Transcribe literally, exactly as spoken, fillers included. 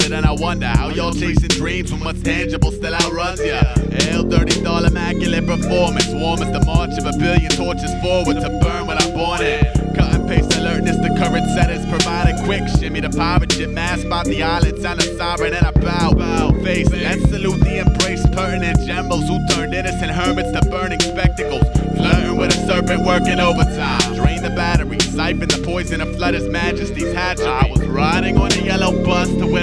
then I wonder how y'all chasing dreams when what's tangible still outruns ya. Hail dirty doll, immaculate performance, warm as the march of a billion torches forward to burn what I'm born in. Cut and paste alertness, the current settings provided quick. Shimmy the pirate ship, mass spot the island, sound a siren and I bow, bow, face and salute the embrace. Pertinent generals who turned innocent hermits to burning spectacles. Flirting with a serpent, working overtime. Drain the battery, siphon the poison of flood his majesty's hatchery. I was riding on a yellow bus to where